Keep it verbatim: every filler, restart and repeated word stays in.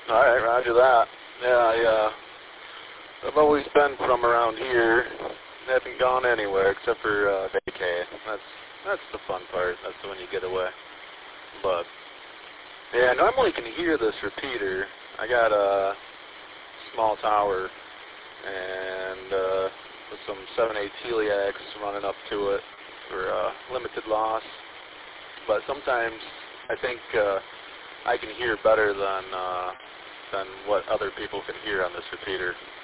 All right, roger that. Yeah, I, uh, I've always been from around here. Haven't gone anywhere except for uh, vacay. That's that's the fun part. That's when you get away. But yeah, normally you can hear this repeater. I got a small tower and uh, with some seven eight Teliacs running up to it for uh, limited loss. But sometimes I think uh, I can hear better than uh, than what other people can hear on this repeater.